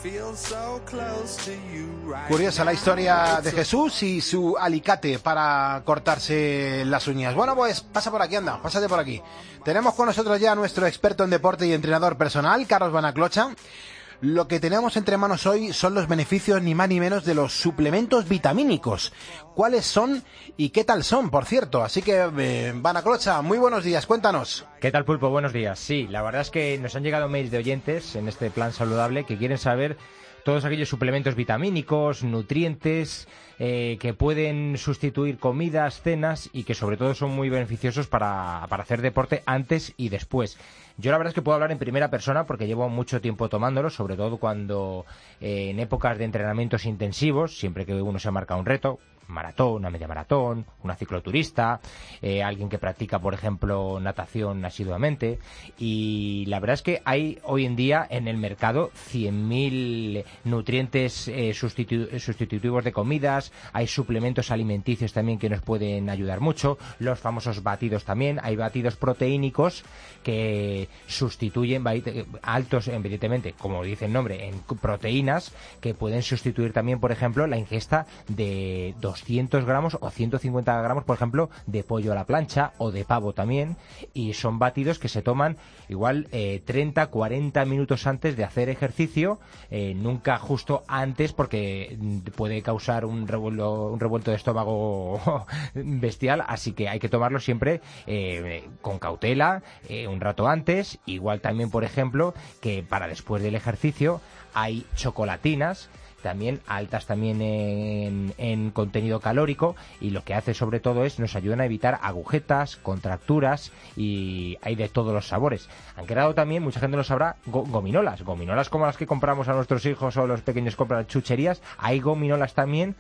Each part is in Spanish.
Curiosa la historia de Jesús y su alicate para cortarse las uñas. Bueno, pues pasa por aquí, anda, pásate por aquí. Tenemos con nosotros ya a nuestro experto en deporte y entrenador personal, Carlos Banaclocha. Lo que tenemos entre manos hoy son los beneficios ni más ni menos de los suplementos vitamínicos. ¿Cuáles son y qué tal son, por cierto? Así que, Banaclocha, muy buenos días, cuéntanos. ¿Qué tal, Pulpo? Buenos días. Sí, la verdad es que nos han llegado mails de oyentes en este plan saludable que quieren saber todos aquellos suplementos vitamínicos, nutrientes, que pueden sustituir comidas, cenas y que sobre todo son muy beneficiosos para hacer deporte antes y después. Yo la verdad es que puedo hablar en primera persona porque llevo mucho tiempo tomándolos, sobre todo cuando en épocas de entrenamientos intensivos, siempre que uno se marca un reto, maratón, una media maratón, una cicloturista, alguien que practica, por ejemplo, natación asiduamente. Y la verdad es que hay hoy en día en el mercado 100.000 nutrientes sustitutivos de comidas, hay suplementos alimenticios también que nos pueden ayudar mucho, los famosos batidos también, hay batidos proteínicos que sustituyen altos, evidentemente, como dice el nombre, en proteínas, que pueden sustituir también, por ejemplo, la ingesta de 200 gramos o 150 gramos, por ejemplo, de pollo a la plancha o de pavo también, y son batidos que se toman igual 30, 40 minutos antes de hacer ejercicio, nunca justo antes porque puede causar un revuelto de estómago bestial, así que hay que tomarlo siempre con cautela, un rato antes. Igual también, por ejemplo, que para después del ejercicio hay chocolatinas, también altas también en contenido calórico, y lo que hace sobre todo es nos ayudan a evitar agujetas, contracturas, y hay de todos los sabores. Han creado también, mucha gente lo sabrá, gominolas como las que compramos a nuestros hijos o los pequeños compran chucherías. Hay gominolas también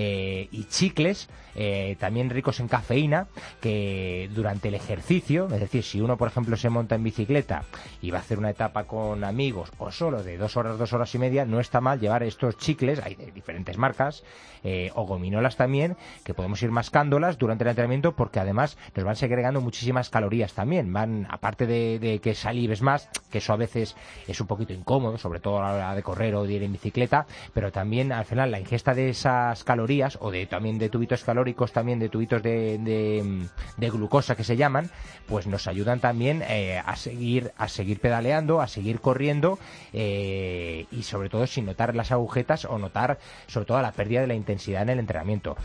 y chicles también ricos en cafeína, que durante el ejercicio, es decir, si uno por ejemplo se monta en bicicleta y va a hacer una etapa con amigos o solo de 2 horas, 2 horas y media, no está mal llevar estos chicles, hay de diferentes marcas, o gominolas también, que podemos ir mascándolas durante el entrenamiento, porque además nos van segregando muchísimas calorías también, van, aparte de que salives más, que eso a veces es un poquito incómodo, sobre todo a la hora de correr o de ir en bicicleta, pero también al final la ingesta de esas calorías, o también de tubitos calóricos, también de tubitos de glucosa que se llaman, pues nos ayudan también a seguir pedaleando, a seguir corriendo, y sobre todo sin notar las agujetas o notar sobre todo la pérdida de la intensidad en el entrenamiento.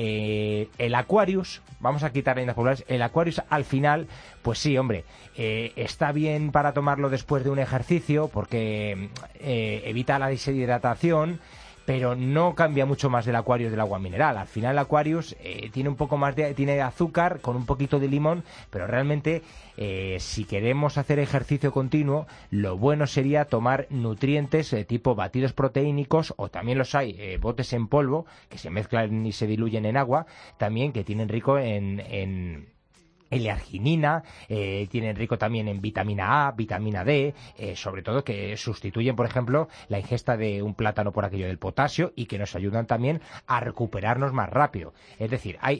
El Aquarius, vamos a quitar las populares, el Aquarius al final, pues sí, hombre, está bien para tomarlo después de un ejercicio porque evita la deshidratación, pero no cambia mucho más del Aquarius del agua mineral. Al final el Aquarius tiene un poco más tiene azúcar con un poquito de limón, pero realmente si queremos hacer ejercicio continuo, lo bueno sería tomar nutrientes tipo batidos proteínicos, o también los hay botes en polvo que se mezclan y se diluyen en agua, también que tienen rico en L-arginina, tienen rico también en vitamina A, vitamina D, sobre todo que sustituyen, por ejemplo, la ingesta de un plátano por aquello del potasio, y que nos ayudan también a recuperarnos más rápido. Es decir, hay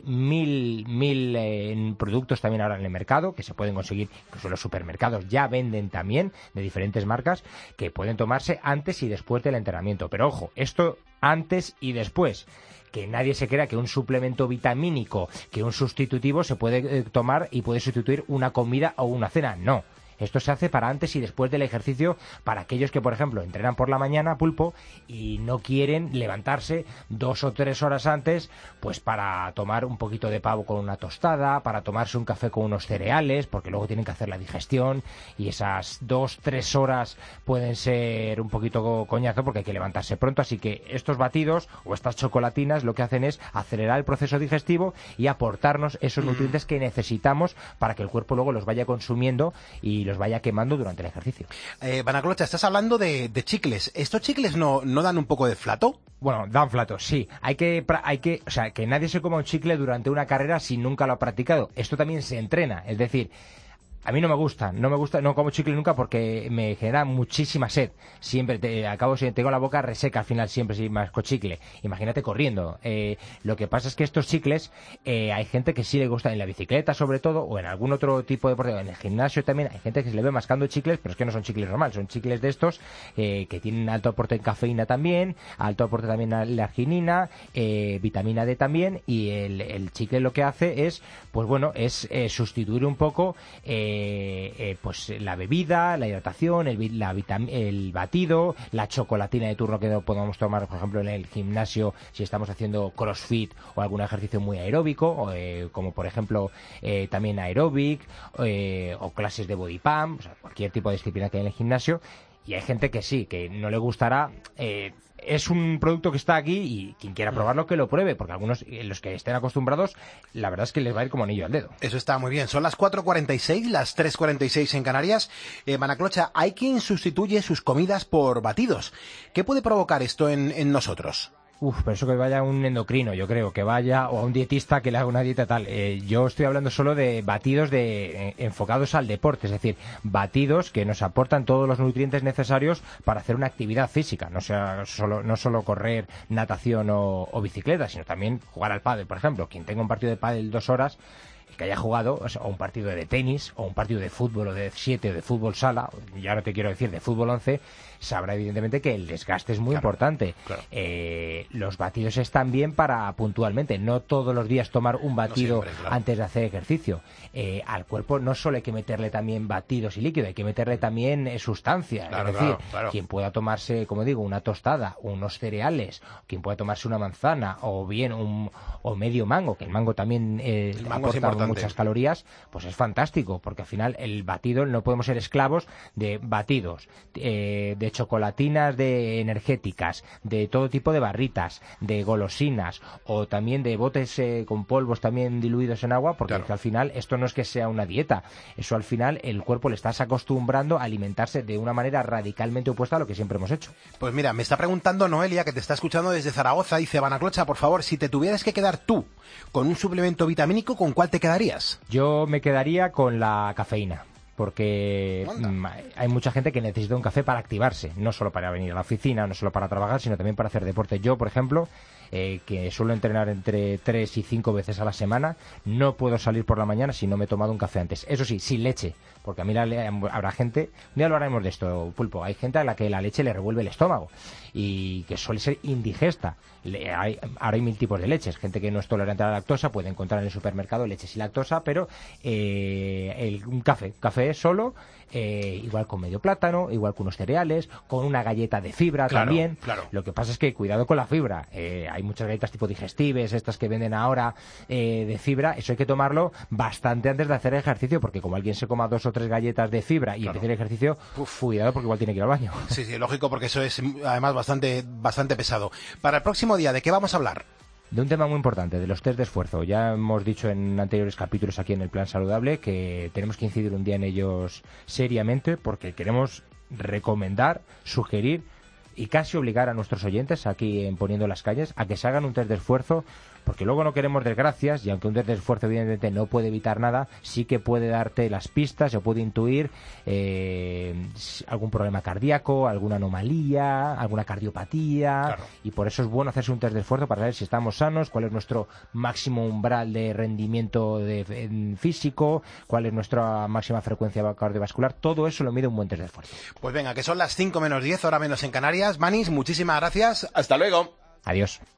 mil productos también ahora en el mercado que se pueden conseguir, incluso los supermercados ya venden también, de diferentes marcas, que pueden tomarse antes y después del entrenamiento. Pero ojo, esto antes y después. Que nadie se crea que un suplemento vitamínico, que un sustitutivo se puede tomar y puede sustituir una comida o una cena. No. Esto se hace para antes y después del ejercicio, para aquellos que, por ejemplo, entrenan por la mañana, Pulpo, y no quieren levantarse 2 o 3 horas antes, pues para tomar un poquito de pavo con una tostada, para tomarse un café con unos cereales, porque luego tienen que hacer la digestión, y esas 2-3 horas pueden ser un poquito coñazo porque hay que levantarse pronto. Así que estos batidos o estas chocolatinas lo que hacen es acelerar el proceso digestivo y aportarnos esos nutrientes que necesitamos para que el cuerpo luego los vaya consumiendo y los vaya quemando durante el ejercicio. Banaclocha, estás hablando de chicles. ¿Estos chicles no dan un poco de flato? Bueno, dan flato, sí. Hay que, o sea, que nadie se coma un chicle durante una carrera si nunca lo ha practicado. Esto también se entrena, es decir, A mí no me gusta, no como chicle nunca porque me genera muchísima sed. Siempre acabo, si tengo la boca reseca al final siempre si masco chicle. Imagínate corriendo. Lo que pasa es que estos chicles, hay gente que sí le gusta en la bicicleta sobre todo, o en algún otro tipo de deporte, en el gimnasio también, hay gente que se le ve mascando chicles, pero es que no son chicles normales, son chicles de estos que tienen alto aporte en cafeína también, alto aporte también en la arginina, vitamina D también, y el chicle lo que hace es, pues bueno, es sustituir un poco pues la bebida, la hidratación, el batido, la chocolatina de turno que podamos tomar, por ejemplo, en el gimnasio si estamos haciendo crossfit o algún ejercicio muy aeróbico, como por ejemplo también aeróbic, o clases de body pump, o sea, cualquier tipo de disciplina que hay en el gimnasio. Y hay gente que sí, que no le gustará. Es un producto que está aquí y quien quiera probarlo que lo pruebe, porque algunos, los que estén acostumbrados, la verdad es que les va a ir como anillo al dedo. Eso está muy bien. Son las 4:46, las 3:46 en Canarias. Manaclocha, hay quien sustituye sus comidas por batidos. ¿Qué puede provocar esto en nosotros? Pero eso que vaya a un endocrino, yo creo, que vaya, o a un dietista que le haga una dieta tal. Yo estoy hablando solo de batidos enfocados al deporte, es decir, batidos que nos aportan todos los nutrientes necesarios para hacer una actividad física, no solo correr, natación o bicicleta, sino también jugar al pádel, por ejemplo. Quien tenga un partido de pádel 2 horas, que haya jugado, o un partido de tenis, o un partido de fútbol, o de 7, o de fútbol sala, y ahora te quiero decir de fútbol 11, sabrá evidentemente que el desgaste es muy importante. Claro. Los batidos están bien para puntualmente, no todos los días tomar un batido antes de hacer ejercicio. Al cuerpo no solo hay que meterle también batidos y líquido, hay que meterle también sustancia. Es decir, quien pueda tomarse, como digo, una tostada, unos cereales, quien pueda tomarse una manzana, o bien o medio mango, que el mango también aporta muchas calorías, pues es fantástico, porque al final el batido, no podemos ser esclavos de batidos, de chocolatinas, de energéticas, de todo tipo de barritas, de golosinas, o también de botes con polvos también diluidos en agua, porque al final esto no es que sea una dieta, eso al final el cuerpo le estás acostumbrando a alimentarse de una manera radicalmente opuesta a lo que siempre hemos hecho. Pues mira, me está preguntando Noelia, que te está escuchando desde Zaragoza, dice: Manaclocha, por favor, si te tuvieras que quedar tú con un suplemento vitamínico, ¿con cuál te quedarías? Yo me quedaría con la cafeína, porque hay mucha gente que necesita un café para activarse, no solo para venir a la oficina, no solo para trabajar, sino también para hacer deporte. Yo, por ejemplo, que suelo entrenar entre 3 y 5 veces a la semana, no puedo salir por la mañana si no me he tomado un café antes. Eso sí, sin leche, porque a mí habrá gente, un día hablaremos de esto, Pulpo, hay gente a la que la leche le revuelve el estómago y que suele ser indigesta. Ahora hay 1000 tipos de leches, gente que no es tolerante a la lactosa puede encontrar en el supermercado leche sin lactosa, pero un café solo, igual con medio plátano, igual con unos cereales, con una galleta de fibra también. Lo que pasa es que cuidado con la fibra, hay muchas galletas tipo digestives, estas que venden ahora de fibra, eso hay que tomarlo bastante antes de hacer ejercicio, porque como alguien se coma 2 o 3 galletas de fibra y empiece el ejercicio, cuidado, porque igual tiene que ir al baño. Sí, lógico, porque eso es además bastante pesado. Para el próximo día, ¿de qué vamos a hablar? De un tema muy importante, de los test de esfuerzo. Ya hemos dicho en anteriores capítulos aquí en el Plan Saludable que tenemos que incidir un día en ellos seriamente, porque queremos recomendar, sugerir y casi obligar a nuestros oyentes aquí en Poniendo las Calles a que se hagan un test de esfuerzo, porque luego no queremos desgracias, y aunque un test de esfuerzo evidentemente no puede evitar nada, sí que puede darte las pistas, se puede intuir algún problema cardíaco, alguna anomalía, alguna cardiopatía, y por eso es bueno hacerse un test de esfuerzo para saber si estamos sanos, cuál es nuestro máximo umbral de rendimiento físico, cuál es nuestra máxima frecuencia cardiovascular. Todo eso lo mide un buen test de esfuerzo. Pues venga, que son las 5 menos 10, hora menos en Canarias. Manis, muchísimas gracias. Hasta luego. Adiós.